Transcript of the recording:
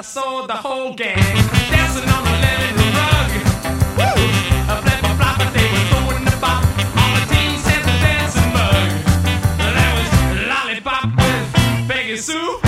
saw the whole gang dancing on the living room rug. Woo! A flip a flop, but they were throwing the bop. All the teens had the dancing bug. There was Lollipop with Peggy Sue.